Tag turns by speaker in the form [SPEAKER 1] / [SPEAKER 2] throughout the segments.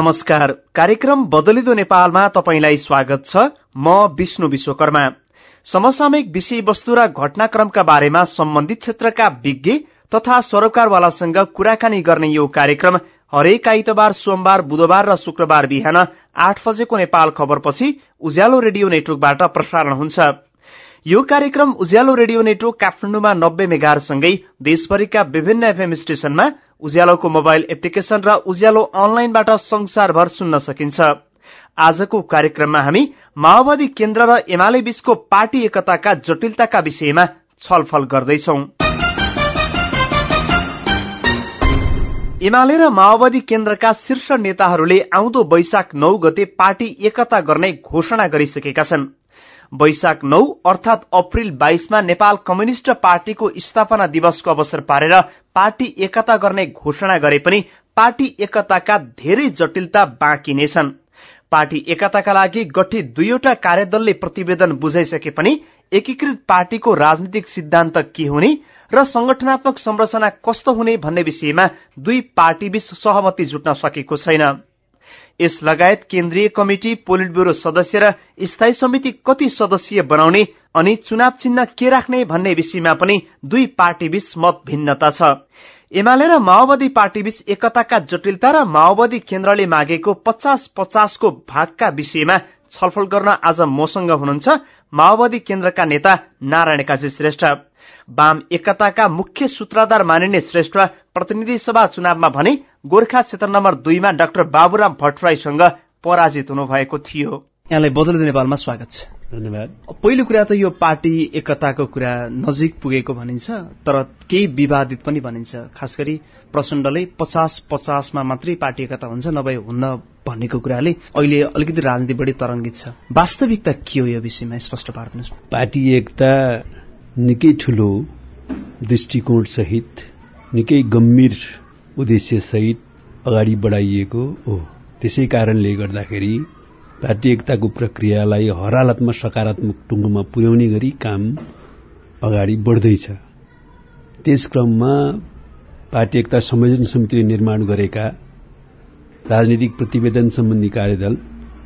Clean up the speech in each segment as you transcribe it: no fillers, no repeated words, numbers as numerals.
[SPEAKER 1] नमस्कार। कार्यक्रम बदलिदो नेपालमा तपाईंलाई स्वागत छ। म विष्णु विश्वकर्मा। समसामयिक विषयवस्तु र घटनाक्रमका बारेमा सम्बन्धित क्षेत्रका विज्ञ तथा सरोकारवालासँग कुराकानी गर्ने यो कार्यक्रम हरेक आइतबार, सोमबार, बुधबार र शुक्रबार बिहान 8 बजेको नेपाल खबरपछि उज्यालो रेडियो नेटवर्कबाट प्रसारण हुन्छ। यो कार्यक्रम उज्यालो रेडियो नेटवर्क काठमाडौँमा 90 मेगाहर्ज सँगै देशभरिका विभिन्न एफएम स्टेशनमा, उज्यालोको मोबाइल एप्लिकेशन र उज्यालो अनलाइनबाट संसारभर सुन्न सकिन्छ। आजको कार्यक्रममा हामी माओवादी केन्द्र र एमाले बीचको पार्टी एकताका जटिलताका विषयमा छलफल गर्दैछौं। एमाले र माओवादी केन्द्रका शीर्ष नेताहरूले आउँदो वैशाख 9 गते पार्टी एकता गर्ने घोषणा गरिसकेका छन्। वैशाख 9 अर्थात अप्रिल 22 मा नेपाल कम्युनिष्ट पार्टीको स्थापना दिवसको अवसर पारेर पार्टी एकता गर्ने घोषणा गरे पनि पार्टी एकताका धेरै जटिलता बाँकी नै छन्। पार्टी एकताका लागि गठित 2वटा कार्यदलले प्रतिवेदन बुझाइसके पनि एकीकृत पार्टीको राजनीतिक सिद्धान्त के हुने र संगठनात्मक संरचना कस्तो हुने भन्ने विषयमा दुई पार्टीबीच सहमति जुट्न सकेको छैन। यस लगायत केन्द्रीय कमिटी, पोलिट ब्यूरो सदस्य र स्थायी समिति कति सदस्यीय बनाउने अनि चुनाव चिन्ह के राख्ने भन्ने विषयमा पनि दुई पार्टीबीच मत भिन्नता छ। एमाले र माओवादी पार्टीबीच एकताका जटिलता र माओवादी केन्द्रले मागेको 50-50 को भागका विषयमा छलफल गर्न आज मसँग हुनुहुन्छ माओवादी केन्द्रका नेता नारायण काजी श्रेष्ठ। वाम एकताका मुख्य सूत्रधार मानिने श्रेष्ठ प्रतिनिधि सभा चुनावमा भने गोर्खा क्षेत्र नम्बर 2 मा डाक्टर बाबुराम भट्टराईसँग पराजित हुनुभएको थियो। यहाँलाई बदलिदो नेपालमा स्वागत छ।
[SPEAKER 2] धन्यवाद।
[SPEAKER 1] पहिलो कुरा त यो पार्टी एकताको कुरा नजिक पुगेको भनिन्छ, तर केही विवादित पनि भनिन्छ। खास गरी प्रचण्डले 50-50 मा मात्रै पार्टी एकता हुन्छ, नभए हुन्न भन्नेको कुराले अहिले अलिकति राजनीति बढी तरंगित छ। वास्तविकता के हो यो विषयमा स्पष्ट पार्दिनुहोस्।
[SPEAKER 2] पार्टी एकता निकै ठूलो दृष्टिकोण सहित, निकै गम्भीर उद्देश्य सहित अगाडि बढाइएको हो। त्यसै कारणले गर्दाखेरि पार्टी एकताको प्रक्रियालाई हर हालतमा सकारात्मक टुङ्गोमा पुर्याउने गरी काम अगाडि बढ्दैछ। त्यस क्रममा पार्टी एकता संयोजन समितिले निर्माण गरेका राजनीतिक प्रतिवेदन सम्बन्धी कार्यदल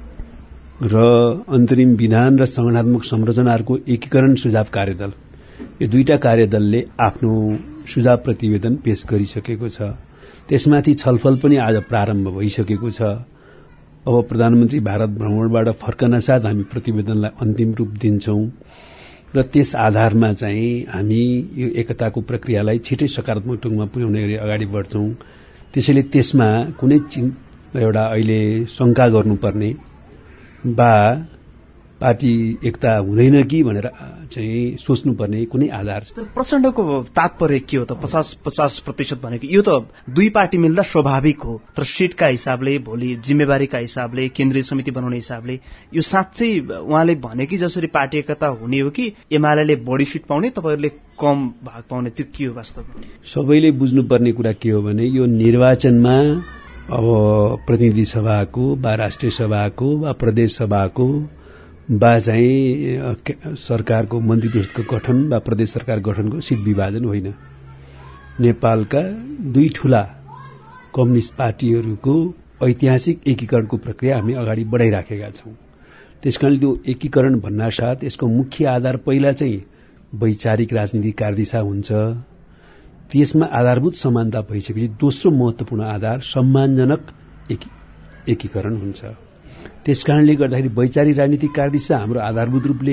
[SPEAKER 2] र अन्तरिम विधान र संगठनात्मक संरचनाहरूको एकीकरण सुझाव कार्यदल, यो दुईटा कार्यदलले आफ्नो सुझाव प्रतिवेदन पेश गरिसकेको छ। त्यसमाथि छलफल पनि आज प्रारम्भ भइसकेको छ। अब प्रधानमन्त्री भारत भ्रमणबाट फर्कन साथ हामी प्रतिवेदनलाई अन्तिम रूप दिन्छौं र त्यस आधारमा चाहिँ हामी यो एकताको प्रक्रियालाई छिटै सकारात्मक ढंगमा पुर्याउने गरी अगाडि बढ्छौं। त्यसैले त्यसमा कुनै एउटा अहिले शंका गर्नुपर्ने वा पार्टी एकता हुँदैन कि भनेर चाहिँ सोच्नुपर्ने कुनै आधार छ।
[SPEAKER 1] प्रचण्डको तात्पर्य के हो त? 50-50% भनेको यो त दुई पार्टी मिल्दा स्वाभाविक हो, तर सीटका हिसाबले, भोलि जिम्मेवारीका हिसाबले, केन्द्रीय समिति बनाउने हिसाबले यो साँच्चै उहाँले भने कि जसरी पार्टी एकता हुने हो कि एमाले बढी सीट पाउने, तपाईहरुले कम भाग पाउने, त्यो के हो वास्तवमा?
[SPEAKER 2] सबैले बुझ्नुपर्ने कुरा के हो भने यो निर्वाचनमा अब प्रतिनिधि सभाको वा राष्ट्रिय सभाको वा प्रदेश सभाको वा चाहिँ सरकारको मन्त्री परिषदको गठन वा प्रदेश सरकार गठनको सीट विभाजन होइन। नेपालका दुई ठूला कम्युनिस्ट पार्टीहरूको ऐतिहासिक एकीकरणको प्रक्रिया हामी अगाडि बढाइराखेका छौं। त्यसकारणले त्यो एकीकरण भन्नासाथ यसको मुख्य आधार पहिला चाहिँ वैचारिक राजनीतिक कार्यदिशा हुन्छ। त्यसमा आधारभूत समानता भइसकेपछि दोस्रो महत्वपूर्ण आधार सम्मानजनक एकीकरण हुन्छ। त्यसकारणले गर्दाखेरि वैचारिक राजनीतिक कार्यदिशा हाम्रो आधारभूत रूपले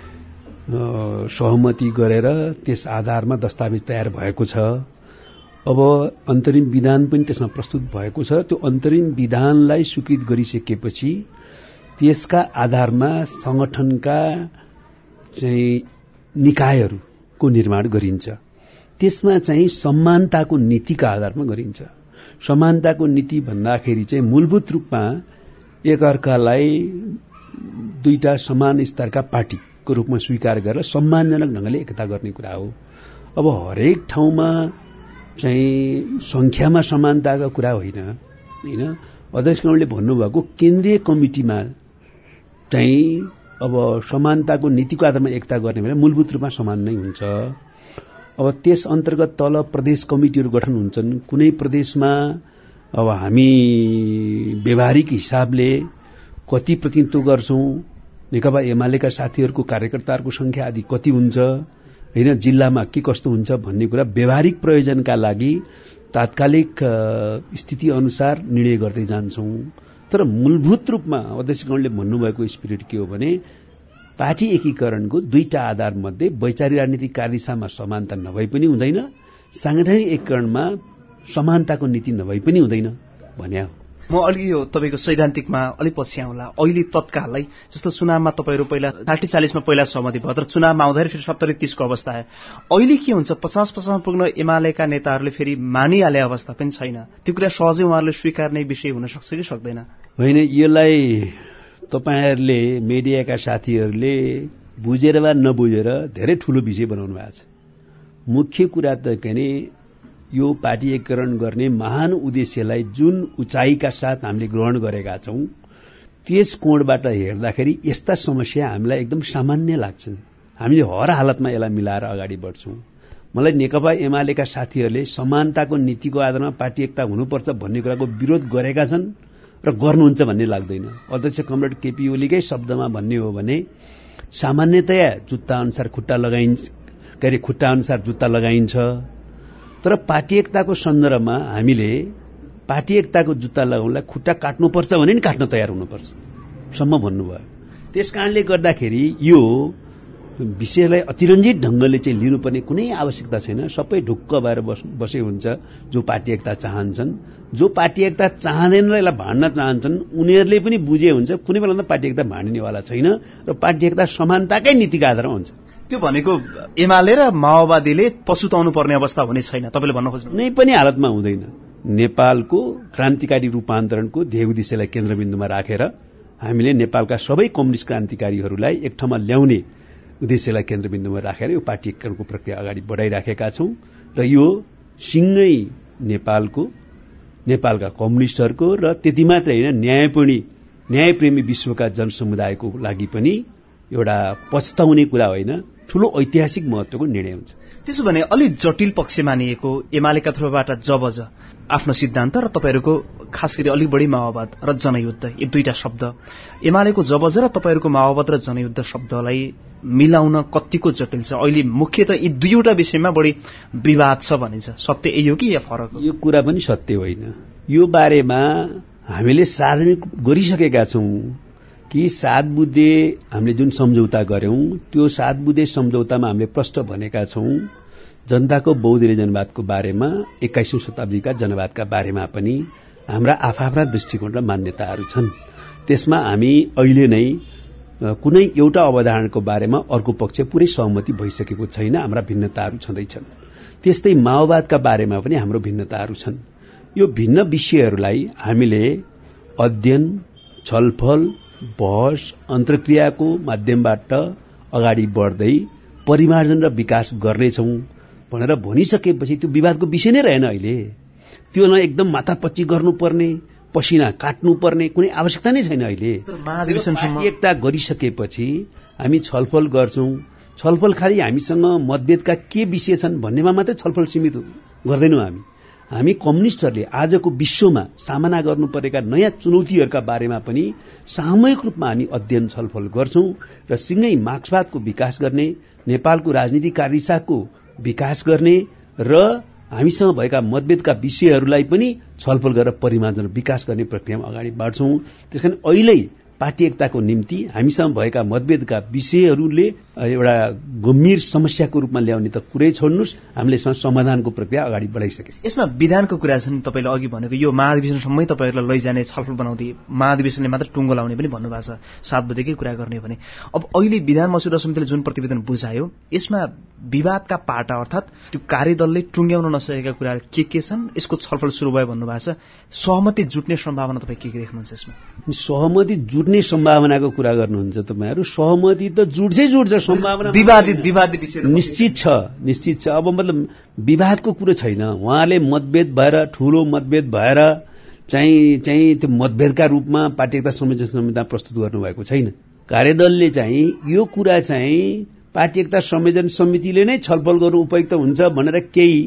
[SPEAKER 2] सहमति गरेर त्यस आधारमा दस्तावेज तयार भएको छ। अब अन्तरिम विधान पनि त्यसमा प्रस्तुत भएको छ। त्यो अन्तरिम विधानलाई स्वीकृत गरिसकेपछि त्यसका आधारमा संगठनका चाहिँ निकायहरूको निर्माण गरिन्छ। त्यसमा चाहिँ समानताको नीतिका आधारमा गरिन्छ। समानताको नीति भन्दाखेरि चाहिँ मूलभूत रूपमा एकअर्कालाई दुईटा समान स्तरका पार्टीको रूपमा स्वीकार गरेर सम्मानजनक ढंगले एकता गर्ने कुरा हो। अब हरेक ठाउँमा चाहिँ संख्यामा समानताको कुरा होइन। अध्यक्षले भन्नुभएको केन्द्रीय कमिटिमा चाहिँ अब समानताको नीतिको आधारमा एकता गर्ने भने मूलभूत रूपमा समान नै हुन्छ। अब त्यस अन्तर्गत तल प्रदेश कमिटिहरू गठन हुन्छन्। कुनै प्रदेशमा अब हामी व्यवहारिक हिसाबले कति प्रतिनिधित्व गर्छौं, नेकपा एमालेका साथीहरूको कार्यकर्ताहरूको संख्या आदि कति हुन्छ, हैन, जिल्लामा के कस्तो हुन्छ भन्ने कुरा व्यवहारिक प्रयोजनका लागि तात्कालिक स्थिति अनुसार निर्णय गर्दै जान्छौं। तर मूलभूत रूपमा अध्यक्षगणले भन्नुभएको स्पिरिट के हो भने पार्टी एकीकरणको दुईटा आधार मध्ये वैचारिक राजनीतिक कार्यदिशामा समानता नभई पनि हुँदैन, सांगठनिक एकीकरणमा समानताको नीति नभई पनि हुँदैन भन्या हो।
[SPEAKER 1] म अलि यो तपाईको सैद्धान्तिकमा अलि पछि आउँला। अहिले तत्कालै जस्तो चुनावमा तपाईहरु पहिला 60-40 मा पहिला सहमति भयो, तर चुनावमा आउँदाखेरि फेरि 70-30 को अवस्था आयो। अहिले के हुन्छ, 50-50 पुग्न एमालेका नेताहरूले फेरि मानिहाले अवस्था पनि छैन। त्यो कुरा सहजै उहाँहरूले स्वीकार्ने विषय हुन सक्छ कि सक्दैन?
[SPEAKER 2] होइन, यसलाई तपाईहरुले मिडियाका साथीहरूले बुझेर वा नबुझेर धेरै ठूलो विषय बनाउनु भएको छ। मुख्य कुरा त के नि, यो पार्टी एकीकरण गर्ने महान उद्देश्यलाई जुन उचाइका साथ हामीले ग्रहण गरेका छौं, त्यस कोणबाट हेर्दाखेरि यस्ता समस्या हामीलाई एकदम सामान्य लाग्छन्। हामीले हर हालतमा यसलाई मिलाएर अगाडि बढ्छौं। मलाई नेकपा एमालेका साथीहरूले समानताको नीतिको आधारमा पार्टी एकता हुनुपर्छ भन्ने कुराको विरोध गरेका छन् र गर्नुहुन्छ भन्ने लाग्दैन। अध्यक्ष कमरेड केपी ओलीकै शब्दमा भन्ने हो भने सामान्यतया जुत्ता अनुसार खुट्टा लगाइन्छ, खुट्टा अनुसार जुत्ता लगाइन्छ, तर पार्टी एकताको सन्दर्भमा हामीले पार्टी एकताको जुत्ता लगाउनलाई खुट्टा काट्नुपर्छ भने नि काट्न तयार हुनुपर्छ सम्म भन्नुभयो। त्यसकारणले गर्दाखेरि यो विषयलाई अतिरञ्जित ढंगले चाहिँ लिनुपर्ने कुनै आवश्यकता छैन। सबै ढुक्क भएर बसे हुन्छ जो पार्टी एकता चाहन्छन्। जो पार्टी एकता चाहँदैन र यसलाई भाड्न चाहन्छन् उनीहरूले पनि बुझे हुन्छ कुनै बेला पार्टी एकता भाड्नेवाला छैन र पार्टी एकता समानताकै नीतिका आधारमा हुन्छ।
[SPEAKER 1] त्यो भनेको एमाले र माओवादीले पछुताउनु पर्ने अवस्था हुने छैन तपाईले भन्न खोज्नु?
[SPEAKER 2] कुनै पनि हालतमा हुँदैन। नेपालको क्रान्तिकारी रूपान्तरणको ध्येय उद्देश्यलाई केन्द्रबिन्दुमा राखेर हामीले नेपालका सबै कम्युनिस्ट क्रान्तिकारीहरूलाई एक ठाउँमा ल्याउने उद्देश्यलाई केन्द्रबिन्दुमा राखेर यो पार्टी एकीकरणको प्रक्रिया अगाडि बढाइराखेका छौं र यो सिंगै नेपालका कम्युनिस्टहरूको र त्यति मात्रै हैन, न्यायप्रेमी विश्वका जनसमुदायको लागि पनि एउटा पछताउने कुरा होइन, ठूलो ऐतिहासिक महत्वको निर्णय हुन्छ।
[SPEAKER 1] त्यसो भने अलि जटिल पक्ष मानिएको एमालेका तर्फबाट जबज आफ्नो सिद्धान्त र तपाईहरुको खास गरी अलि बढी माओवाद र जनयुद्ध, यी दुईटा शब्द, एमालेको जबज र तपाईहरुको माओवाद र जनयुद्ध शब्दलाई मिलाउन कतिको जटिल छ? अहिले मुख्यतः यी दुईवटा विषयमा बढी विवाद छ भनिन्छ। सत्य यही हो कि या फरक हो?
[SPEAKER 2] यो कुरा पनि सत्य होइन। यो बारेमा हामीले सार्वजनिक गरिसकेका छौं कि 7 बुँदे हामीले जुन सम्झौता गर्यौं त्यो 7 बुँदे सम्झौतामा हामीले प्रष्ट भनेका छौं जनताको बहुदलीय जनवादको बारेमा, 21औं शताब्दीका जनवादका बारेमा पनि हाम्रा आफ्ना दृष्टिकोण र मान्यताहरू छन्। त्यसमा हामी अहिले नै कुनै एउटा अवधारणाको बारेमा अर्को पक्ष पुरै सहमति भइसकेको छैन, हाम्रा भिन्नताहरू छँदैछन्। त्यस्तै माओवादका बारेमा पनि हाम्रो भिन्नताहरू छन्। यो भिन्न विषयहरूलाई हामीले अध्ययन, छलफल, बहस, अन्तर्क्रियाको माध्यमबाट अगाडि बढ्दै परिमार्जन र विकास गर्नेछौं भनेर भनिसकेपछि त्यो विवादको विषय नै रहेन। अहिले त्यो न एकदम माथापच्ची गर्नुपर्ने, पसिना काट्नुपर्ने कुनै आवश्यकता नै छैन। अहिले महाधिवेशनसम्म एकता गरिसकेपछि हामी छलफल गर्छौं। छलफल खाली हामीसँग मतभेदका के विषय छन् भन्नेमा मात्रै छलफल सीमित गर्दैनौं। हामी कम्युनिस्टहरूले आजको विश्वमा सामना गर्नु परेका नयाँ चुनौतीहरूका बारेमा पनि सामूहिक रूपमा हामी अध्ययन छलफल गर्छौं र सिंगै मार्क्सवादको विकास गर्ने, नेपालको राजनीतिक कार्यदिशाको विकास गर्ने र हामीसँग भएका मतभेदका विषयहरूलाई पनि छलफल गरेर परिमार्जन विकास गर्ने प्रक्रियामा अगाडि बढ्छौं। त्यसकारण अहिले पार्टी एकताको निम्ति हामीसँग भएका मतभेदका विषयहरूले एउटा गम्भीर समस्याको रूपमा ल्याउने त कुरै छोड्नुस्, हामीले समाधानको प्रक्रिया अगाडि बढाइसके।
[SPEAKER 1] यसमा विधानको कुरा छ नि, तपाईले अघि भनेको यो महाधिवेशनसम्मै तपाईहरुलाई लैजाने, छलफल बनाउँदै महाधिवेशनले मात्र टुङ्गो लाउने पनि भन्नुभएको छ। 7 बुँदेकै कुरा गर्ने भने अब अहिले विधान मस्यौदा समितिले जुन प्रतिवेदन बुझायो यसमा विवादका पाटा अर्थात् त्यो कार्यदलले टुङ्ग्याउन नसकेका कुराहरू के छन्, यसको छलफल सुरु भयो भन्नुभएको छ। सहमति जुट्ने सम्भावना तपाई के देख्नुहुन्छ यसमा?
[SPEAKER 2] सहमति जुट्ने सम्भावनाको कुरा गर्नुहुन्छ तपाईहरु? सहमति त जुट्छ, सम्भावना
[SPEAKER 1] विवादित विषय
[SPEAKER 2] निश्चित छ। अब मतलब विवादको कुरो छैन। उहाँले मतभेद भएर, ठूलो मतभेद भएर चाहिँ त्यो मतभेदका रूपमा पार्टी एकता संयोजन प्रस्तुत गर्नुभएको छैन। कार्यदलले चाहिँ यो कुरा चाहिँ पार्टी एकता संयोजन समितिले नै छलफल गर्नु उपयुक्त हुन्छ भनेर केही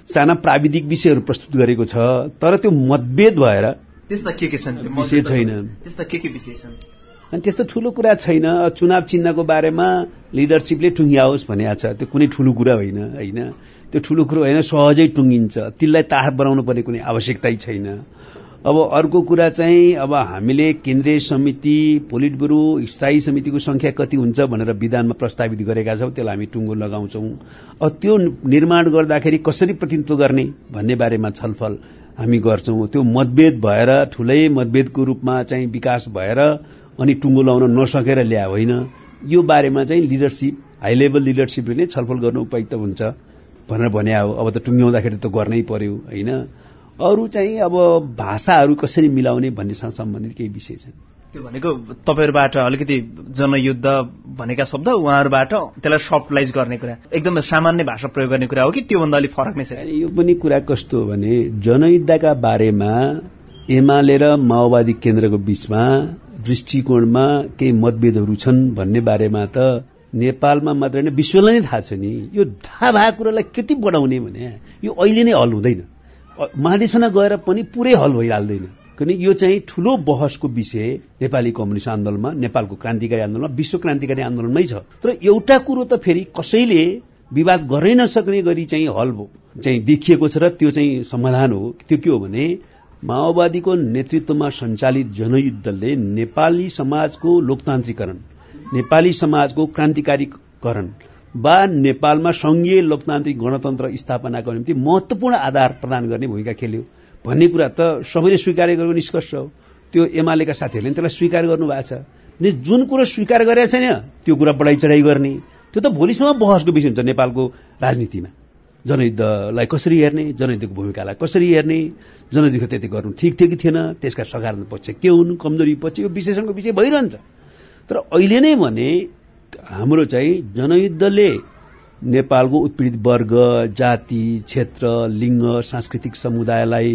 [SPEAKER 2] साना प्राविधिक विषयहरू प्रस्तुत गरेको छ, तर त्यो मतभेद भएर
[SPEAKER 1] त्यस्ता के छन्
[SPEAKER 2] विषय छैन।
[SPEAKER 1] त्यस्ता के विषय छन्?
[SPEAKER 2] अनि त्यस्तो ठूलो कुरा छैन। चुनाव चिन्हको बारेमा लिडरशिपले टुङ्ग्याओस् भनेको छ, त्यो कुनै ठूलो कुरा होइन। त्यो ठूलो कुरो होइन, सहजै टुङ्गिन्छ। त्यसलाई तार बनाउनु पर्ने कुनै आवश्यकतै छैन। अब अर्को कुरा चाहिँ अब हामीले केन्द्रीय समिति, पोलिट ब्युरो, स्थायी समितिको संख्या कति हुन्छ भनेर विधानमा प्रस्तावित गरेका छौं, त्यसलाई हामी टुङ्गो लगाउँछौं। अब त्यो निर्माण गर्दाखेरि कसरी प्रतिनिधित्व गर्ने भन्ने बारेमा छलफल हामी गर्छौं। त्यो मतभेद भएर ठूलै मतभेदको रूपमा चाहिँ विकास भएर अनि टुङ्गो लाउन नसकेर ल्या होइन। यो बारेमा चाहिँ लिडरशिप, हाई लेभल लिडरशिपले नै छलफल गर्नु उपयुक्त हुन्छ भनेर भने हो। अब त टुङ्ग्याउँदाखेरि त गर्नै पर्यो होइन। अरू चाहिँ अब भाषाहरू कसरी मिलाउने भन्नेसँग सम्बन्धित केही विषय छन्।
[SPEAKER 1] त्यो भनेको तपाईहरुबाट अलिकति जनयुद्ध भनेका शब्द उहाँहरुबाट त्यसलाई सफ्टलाइज गर्ने कुरा, एकदम सामान्य भाषा प्रयोग गर्ने कुरा हो कि त्योभन्दा अलि फरक नै छ?
[SPEAKER 2] यो पनि कुरा कस्तो हो भने जनयुद्धका बारेमा एमाले र माओवादी केन्द्रको बीचमा दृष्टिकोणमा केही मतभेदहरू छन् भन्ने बारेमा त नेपालमा मात्र हैन विश्वलाई नै थाहा छ नि। यो थाहा भएको कुरालाई कति बढाउने भने यो अहिले नै हल हुँदैन। महादेशमा गएर पनि पुरै हल भइहाल्दैन। किन यो चाहिँ ठूलो बहसको विषय नेपाली कम्युनिस्ट आन्दोलनमा, नेपालको क्रान्तिकारी आन्दोलनमा, विश्व क्रान्तिकारी आन्दोलनमै छ। तर एउटा कुरो त फेरि कसैले विवाद गर्नै नसक्ने गरी चाहिँ हल चाहिँ देखिएको छ र त्यो चाहिँ समाधान हो। त्यो के हो भने माओवादीको नेतृत्वमा सञ्चालित जनयुद्धले नेपाली समाजको लोकतान्त्रिकरण, नेपाली समाजको क्रान्तिकारीकरण वा नेपालमा संघीय लोकतान्त्रिक गणतन्त्र स्थापनाको निम्ति महत्वपूर्ण आधार प्रदान गर्ने भूमिका खेल्यो भन्ने कुरा त सबैले स्वीकार गरेको निष्कर्ष हो। त्यो एमालेका साथीहरूले त्यसलाई स्वीकार गर्नु भएको छ। नि जुन कुरो स्वीकार गरेर छैन त्यो कुरा बढाइ चढाइ गर्ने, त्यो त भोलिसम्म बहसको विषय हुन्छ नेपालको राजनीतिमा। जनयुद्धलाई कसरी हेर्ने, जनयुद्धको भूमिकालाई कसरी हेर्ने, जनयुद्ध त्यति गर्नु ठिक थियो कि थिएन, त्यसका सकारात्मक पक्ष के हुन्, कमजोरी पक्ष, यो विश्लेषणको विषय भइरहन्छ। तर अहिले नै भने हाम्रो चाहिँ जनयुद्धले नेपालको उत्पीडित वर्ग, जाति, क्षेत्र, लिङ्ग, सांस्कृतिक समुदायलाई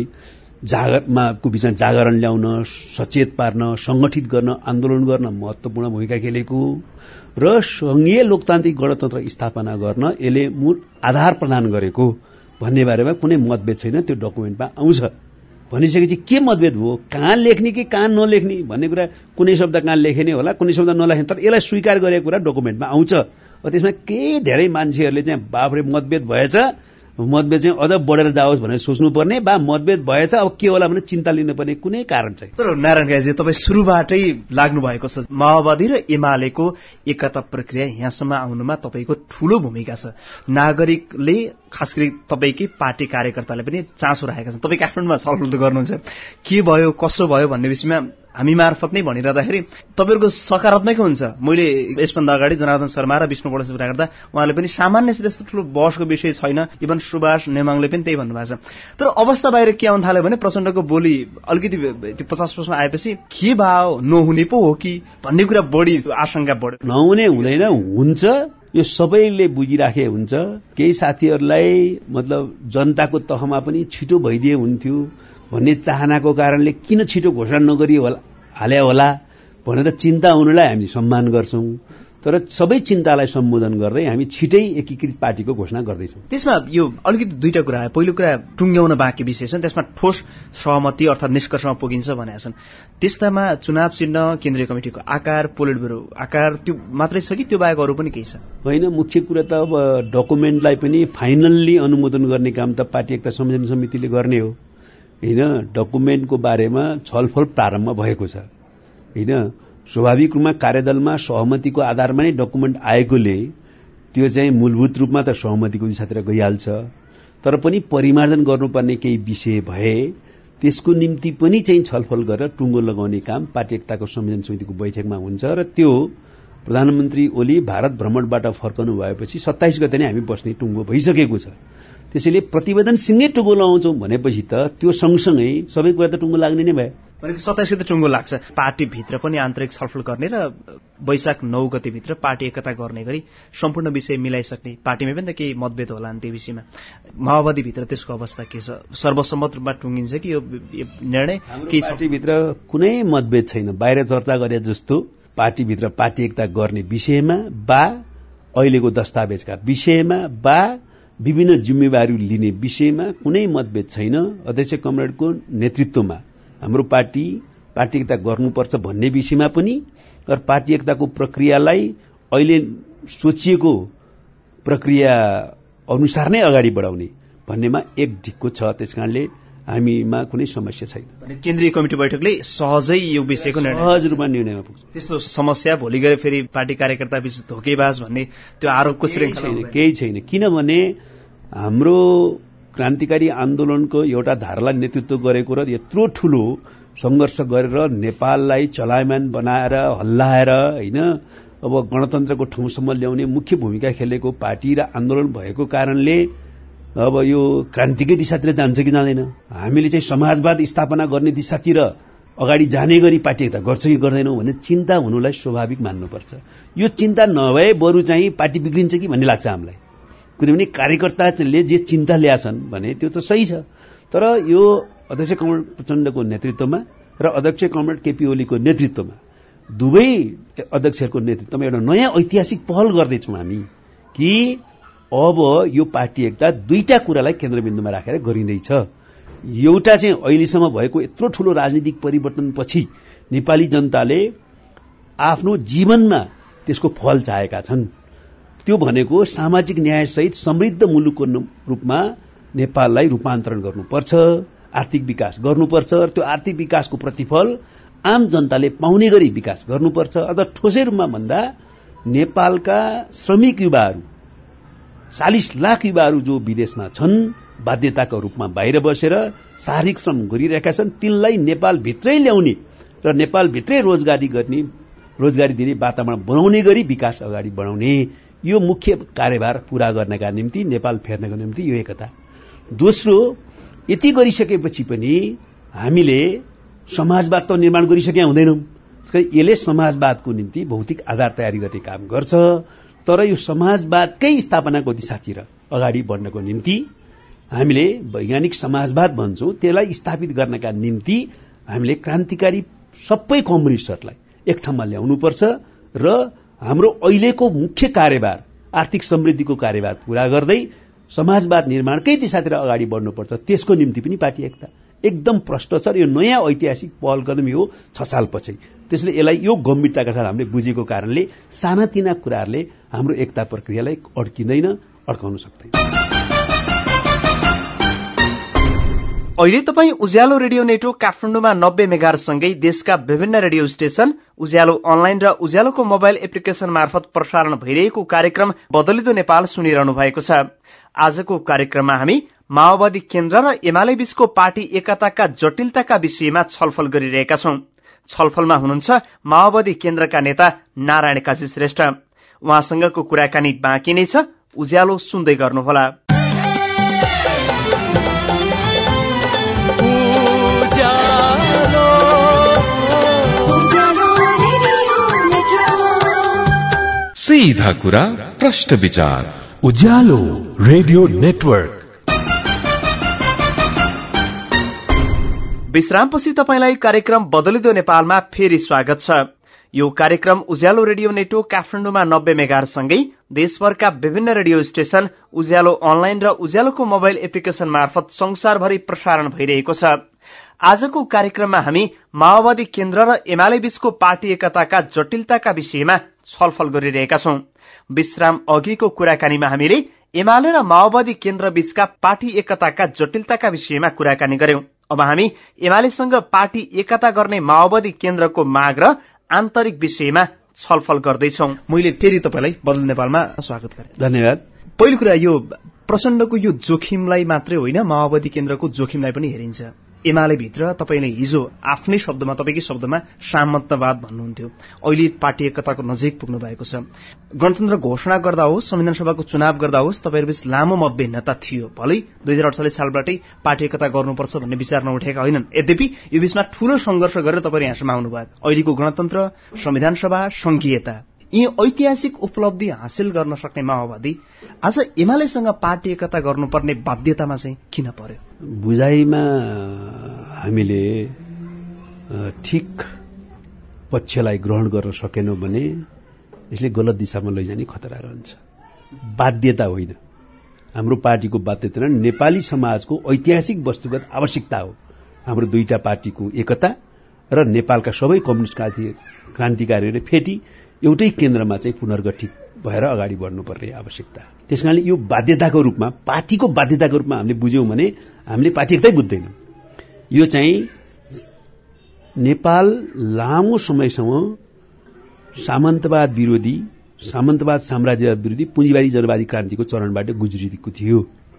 [SPEAKER 2] को बीचमा जागरण ल्याउन, सचेत पार्न, संगठित गर्न, आन्दोलन गर्न महत्वपूर्ण भूमिका खेलेको र संघीय लोकतान्त्रिक गणतन्त्र स्थापना गर्न यसले मूल आधार प्रदान गरेको भन्ने बारेमा कुनै मतभेद छैन। त्यो डकुमेन्टमा आउँछ। भनिसकेपछि के मतभेद हो, कहाँ लेख्ने कि कहाँ नलेख्ने भन्ने कुरा, कुनै शब्द कहाँ लेखेने होला, कुनै शब्द नलेख्ने, तर यसलाई स्वीकार गरेको कुरा डकुमेन्टमा आउँछ। त्यसमा के धेरै मान्छेहरूले चाहिँ बाफरे मतभेद भएछ, मतभेद चाहिँ अझ बढेर जाओस् भनेर सोच्नुपर्ने वा मतभेद भएछ अब के होला भनेर चिन्ता लिनुपर्ने कुनै कारण छैन।
[SPEAKER 1] तर नारायण गाईजी, तपाईँ सुरुबाटै लाग्नु भएको छ माओवादी र एमालेको एकता प्रक्रिया यहाँसम्म आउनुमा तपाईँको ठूलो भूमिका छ। नागरिकले खास गरी तपाईँकै पार्टी कार्यकर्ताले पनि चासो राखेका छन्। तपाईँ काठमाडौँमा छलफल गर्नुहुन्छ, के भयो कसो भयो भन्ने विषयमा हामी मार्फत नै भनिरहँदाखेरि तपाईँहरूको सकारात्मकै हुन्छ। मैले यसभन्दा अगाडि जनार्दन शर्मा र विष्णु पौडेलसँग कुरा गर्दा उहाँले पनि सामान्य त्यस्तो ठूलो बहसको विषय छैन, इभन सुभाष नेमाङले पनि त्यही भन्नुभएको छ। तर अवस्था बाहिर के आउन थाल्यो भने प्रचण्डको बोली अलिकति त्यो 50% आएपछि के भाव नहुने पो हो कि भन्ने कुरा बढी आशंका बढ्यो।
[SPEAKER 2] नहुने हुँदैन, हुन्छ, यो सबैले बुझिराखे हुन्छ। केही साथीहरूलाई मतलब जनताको तहमा पनि छिटो भइदिए हुन्थ्यो भन्ने चाहनाको कारणले किन छिटो घोषणा नगरी हाले होला भनेर चिन्ता हुनुलाई हामी सम्मान गर्छौं। तर सबै चिन्तालाई सम्बोधन गर्दै हामी छिटै एकीकृत पार्टीको घोषणा गर्दैछौं।
[SPEAKER 1] त्यसमा यो अलिकति दुईटा कुरा आयो। पहिलो कुरा टुङ्ग्याउन बाँकी विषय छन्, त्यसमा ठोस सहमति अर्थात् निष्कर्षमा पुगिन्छ भनेका छन्। त्यस्तामा चुनाव चिन्ह, केन्द्रीय कमिटिको आकार, पोलिट ब्युरो आकार त्यो मात्रै छ कि त्यो बाहेक अरू पनि केही छ?
[SPEAKER 2] होइन, मुख्य कुरा त अब डकुमेन्टलाई पनि फाइनल्ली अनुमोदन गर्ने काम त पार्टी एकता संयोजन समितिले गर्ने हो हैन। डकुमेन्टको बारेमा छलफल प्रारम्भ भएको छ हैन। स्वाभाविक रूपमा कार्यदलमा सहमतिको आधारमा नै डकुमेन्ट आएकोले त्यो चाहिँ मूलभूत रूपमा त सहमतिको दिशातिर गइहाल्छ। तर पनि परिमार्जन गर्नुपर्ने केही विषय भए त्यसको निम्ति पनि चाहिँ छलफल गरेर टुङ्गो लगाउने काम पार्टी एकताको संयोजन समितिको बैठकमा हुन्छ र त्यो प्रधानमन्त्री ओली भारत भ्रमणबाट फर्कनु भएपछि 27 गते नै हामी बस्ने टुङ्गो भइसकेको छ। त्यसैले प्रतिवेदनसँगै टुङ्गो लगाउँछौं भनेपछि त त्यो सँगसँगै सबै कुरा त टुङ्गो लाग्ने नै भयो।
[SPEAKER 1] भनेको 27 गते टुङ्गो लाग्छ। पार्टीभित्र पनि आन्तरिक छलफल गर्ने र वैशाख 9 गतेभित्र पार्टी एकता गर्ने गरी सम्पूर्ण विषय मिलाइसक्ने, पार्टीमै पनि त केही मतभेद होला नि त्यो विषयमा। माओवादीभित्र त्यसको अवस्था के छ? सर्वसम्मत रूपमा टुङ्गिन्छ कि यो निर्णय?
[SPEAKER 2] पार्टीभित्र कुनै मतभेद छैन। बाहिर चर्चा गरे जस्तो पार्टीभित्र पार्टी एकता गर्ने विषयमा वा अहिलेको दस्तावेजका विषयमा वा विभिन्न जिम्मेवारी लिने विषयमा कुनै मतभेद छैन। अध्यक्ष कमरेडको नेतृत्वमा हाम्रो पार्टी एकता गर्नुपर्छ भन्ने विषयमा पनि र पार्टी एकताको प्रक्रियालाई अहिले सोचिएको प्रक्रिया अनुसार नै अगाडि बढाउने भन्नेमा एक ढिक्को छ। त्यसकारणले हामीमा कुनै समस्या छैन।
[SPEAKER 1] केन्द्रीय कमिटी बैठकले सहजै यो विषयको
[SPEAKER 2] सहज रूपमा निर्णयमा पुग्छ।
[SPEAKER 1] त्यस्तो समस्या भोलि गए फेरि पार्टी कार्यकर्ता बीच धोकेबाज भन्ने त्यो आरोपको श्रृङ्खला
[SPEAKER 2] केही छैन। किनभने हाम्रो क्रान्तिकारी आन्दोलनको एउटा धारालाई नेतृत्व गरेको र यत्रो ठूलो संघर्ष गरेर नेपाललाई चलायमान बनाएर हल्लाएर हैन अब गणतन्त्रको ठाउँसम्म ल्याउने मुख्य भूमिका खेलेको पार्टी र आन्दोलन भएको कारणले अब यो क्रान्तिकै दिशातिर जान्छ कि जाँदैन, हामीले चाहिँ समाजवाद स्थापना गर्ने दिशातिर अगाडि जाने गरी पार्टी एकता गर्छ कि गर्दैनौं भन्ने चिन्ता हुनुलाई स्वाभाविक मान्नुपर्छ। यो चिन्ता नभए बरु चाहिँ पार्टी बिग्रिन्छ कि भन्ने लाग्छ हामीलाई। किनभने कार्यकर्ताले जे चिन्ता ल्याछन् भने त्यो त सही छ, तर यो अध्यक्ष कमरेड प्रचण्डको नेतृत्वमा र अध्यक्ष कमरेड केपी ओलीको नेतृत्वमा दुवै अध्यक्षहरूको नेतृत्वमा एउटा नयाँ ऐतिहासिक पहल गर्दैछौँ हामी कि अब यो पार्टी एकता दुईटा कुरालाई केन्द्रबिन्दुमा राखेर गरिँदैछ। एउटा चाहिँ अहिलेसम्म भएको यत्रो ठूलो राजनीतिक परिवर्तनपछि नेपाली जनताले आफ्नो जीवनमा त्यसको फल चाहेका छन्। त्यो भनेको सामाजिक न्यायसहित समृद्ध मुलुकको रूपमा नेपाललाई रूपान्तरण गर्नुपर्छ, आर्थिक विकास गर्नुपर्छ र त्यो आर्थिक विकासको प्रतिफल आम जनताले पाउने गरी विकास गर्नुपर्छ। अझ ठोसै रूपमा भन्दा नेपालका श्रमिक युवाहरू 40 लाख युवाहरू जो विदेशमा छन्, बाध्यताको रूपमा बाहिर बसेर शारीरिक श्रम गरिरहेका छन्, तिनलाई नेपालभित्रै ल्याउने र नेपालभित्रै रोजगारी दिने वातावरण बनाउने गरी विकास अगाडि बढाउने यो मुख्य कार्यभार पूरा गर्नका निम्ति नेपाल फेर्नका निम्ति यो एकता। दोस्रो, यति गरिसकेपछि पनि हामीले समाजवाद त निर्माण गरिसकेका हुँदैनौं। यसले समाजवादको निम्ति भौतिक आधार तयारी गर्ने काम गर्छ, तर यो समाजवादकै स्थापनाको दिशातिर अगाडि बढ्नको निम्ति हामीले वैज्ञानिक समाजवाद भन्छौं, त्यसलाई स्थापित गर्नका निम्ति हामीले क्रान्तिकारी सबै कम्युनिस्टहरूलाई एक ठाउँमा ल्याउनुपर्छ र हाम्रो अहिलेको मुख्य कार्यभार आर्थिक समृद्धिको कार्यभार पूरा गर्दै समाजवाद निर्माणकै दिशातिर अगाडि बढ्नुपर्छ। त्यसको निम्ति पनि पार्टी एकता एकदम प्रष्ट छ र यो नयाँ ऐतिहासिक पहल कदमी हो 6 सालपछि। त्यसले यसलाई यो गम्भीरताका साथ हामीले बुझेको कारणले सानातिना कुराहरूले हाम्रो एकता प्रक्रियालाई अड्किँदैन, अड्काउन सक्दैन।
[SPEAKER 1] अहिले तपाईँ उज्यालो रेडियो नेटवर्क काठमाडौँमा 90 मेगाहर्ज सँगै देशका विभिन्न रेडियो स्टेशन, उज्यालो अनलाइन र उज्यालोको मोबाइल एप्लिकेशन मार्फत प्रसारण भइरहेको कार्यक्रम बदलिदो नेपाल सुनिरहनु भएको छ। आजको कार्यक्रममा हामी माओवादी केन्द्र र एमाले बीचको पार्टी एकताका जटिलताका विषयमा छलफल गरिरहेका छौं। छलफलमा हुनुहुन्छ माओवादी केन्द्रका नेता नारायण काजी श्रेष्ठ। उहाँसँगको कुराकानी बाँकी नै छ, उज्यालो सुन्दै गर्नुहोला।
[SPEAKER 3] सीधा कुरा, प्रश्न विचार,
[SPEAKER 4] उज्यालो रेडियो नेटवर्क।
[SPEAKER 1] विश्रामपछि तपाईलाई कार्यक्रम बदलिदो नेपालमा फेरि स्वागत छ। यो कार्यक्रम उज्यालो रेडियो नेटवर्क काठमाडौँमा 90 मेगाहर्ज सँगै देशभरका विभिन्न रेडियो स्टेशन, उज्यालो अनलाइन र उज्यालोको मोबाइल एप्लिकेशन मार्फत संसारभरि प्रसारण भइरहेको छ। आजको कार्यक्रममा हामी माओवादी केन्द्र र एमाले बीचको पार्टी एकताका जटिलताका विषयमा छलफल गरिरहेका छौं। विश्राम अघिको कुराकानीमा हामीले एमाले र माओवादी केन्द्र बीचका पार्टी एकताका जटिलताका विषयमा कुराकानी गर्यौं। अब हामी एमालेसँग पार्टी एकता गर्ने माओवादी केन्द्रको माग र आन्तरिक विषयमा छलफल गर्दैछौं। मैले फेरि तपाईलाई बदल नेपालमा स्वागत गरे।
[SPEAKER 2] धन्यवाद।
[SPEAKER 1] पहिलो कुरा, यो प्रचण्डको यो जोखिमलाई मात्रै होइन, माओवादी केन्द्रको जोखिमलाई पनि हेरिन्छ। एमाले भित्र तपाईले हिजो आफ्नै शब्दमा, तपाईकै शब्दमा सामन्तवाद भन्नुहुन्थ्यो। अहिले पार्टी एकताको नजिक पुग्नु भएको छ। गणतन्त्र घोषणा गर्दा होस्, संविधान सभाको चुनाव गर्दा होस्, तपाईहरुबीच लामो मतभिन्नता थियो। भलै 2048 सालबाटै पार्टी एकता गर्नुपर्छ भन्ने विचार नउठेका होइनन्। यद्यपि यो बीचमा ठूलो संघर्ष गरेर तपाईहरु यहाँसम्म आउनुभयो। अहिलेको गणतन्त्र, संविधान सभा, संघीयता, यी ऐतिहासिक उपलब्धि हासिल गर्न सक्ने माओवादी आज एमालेसँग पार्टी एकता गर्नुपर्ने बाध्यतामा चाहिँ किन पर्यो?
[SPEAKER 2] बुझाइमा हामीले ठिक पक्षलाई ग्रहण गर्न सकेनौं भने यसले गलत दिशामा लैजाने खतरा रहन्छ। बाध्यता होइन, हाम्रो पार्टीको बाध्यता नेपाली समाजको ऐतिहासिक वस्तुगत आवश्यकता हो। हाम्रो दुईटा पार्टीको एकता र नेपालका सबै कम्युनिस्ट क्रान्तिकारीहरूले फेरि एउटै केन्द्रमा चाहिँ पुनर्गठित भएर अगाडि बढ्नुपर्ने आवश्यकता। त्यसकारणले यो बाध्यताको रूपमा, पार्टीको बाध्यताको रूपमा हामीले बुझ्यौं भने हामीले पार्टी एक्लै बुझ्दैनौं। यो चाहिँ नेपाल लामो समयसम्म सामन्तवाद विरोधी, सामन्तवाद साम्राज्यवाद विरोधी पुँजीवादी जनवादी क्रान्तिको चरणबाट गुज्रिएको थियो।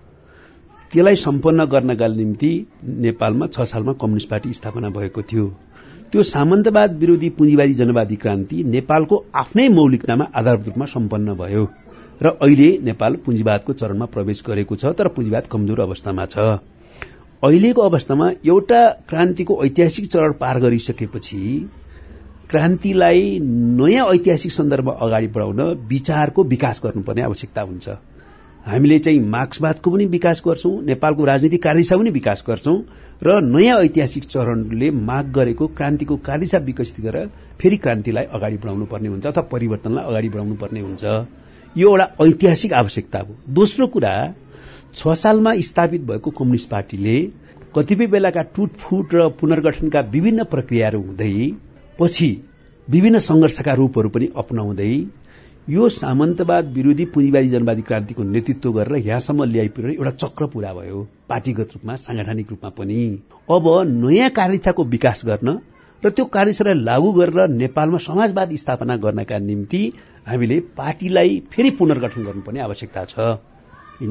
[SPEAKER 2] त्यसलाई सम्पन्न गर्नका निम्ति नेपालमा 6 सालमा कम्युनिस्ट पार्टी स्थापना भएको थियो। त्यो सामन्तवाद विरोधी पुँजीवादी जनवादी क्रान्ति नेपालको आफ्नै मौलिकतामा आधारभूत रूपमा सम्पन्न भयो र अहिले नेपाल पुँजीवादको चरणमा प्रवेश गरेको छ, तर पुँजीवाद कमजोर अवस्थामा छ। अहिलेको अवस्थामा एउटा क्रान्तिको ऐतिहासिक चरण पार गरिसकेपछि क्रान्तिलाई नयाँ ऐतिहासिक सन्दर्भमा अगाडि बढाउन विचारको विकास गर्नुपर्ने आवश्यकता हुन्छ। हामीले चाहिँ मार्क्सवादको पनि विकास गर्छौं, नेपालको राजनीतिक कार्यदिशा पनि विकास गर्छौं र नयाँ ऐतिहासिक चरणले माग गरेको क्रान्तिको कार्यदिशा विकसित गरेर फेरि क्रान्तिलाई अगाडि बढाउनु पर्ने हुन्छ अथवा परिवर्तनलाई अगाडि बढाउनु पर्ने हुन्छ। यो एउटा ऐतिहासिक आवश्यकता हो। दोस्रो कुरा, 6 सालमा स्थापित भएको कम्युनिस्ट पार्टीले कतिपय बेलाका टुटफुट र पुनर्गठनका विभिन्न प्रक्रियाहरू हुँदै पछि विभिन्न संघर्षका रूपहरू पनि अपनाउँदै यो सामन्तवाद विरोधी पुँजीवादी जनवादी क्रान्तिको नेतृत्व गरेर यहाँसम्म ल्याइपुर्ने एउटा चक्र पूरा भयो, पार्टीगत रूपमा, सांगठनिक रूपमा पनि। अब नयाँ कार्यदिशाको विकास गर्न र त्यो कार्यदिशालाई लागू गरेर नेपालमा समाजवाद स्थापना गर्नका निम्ति हामीले पार्टीलाई फेरि पुनर्गठन गर्नुपर्ने आवश्यकता छ। हैन,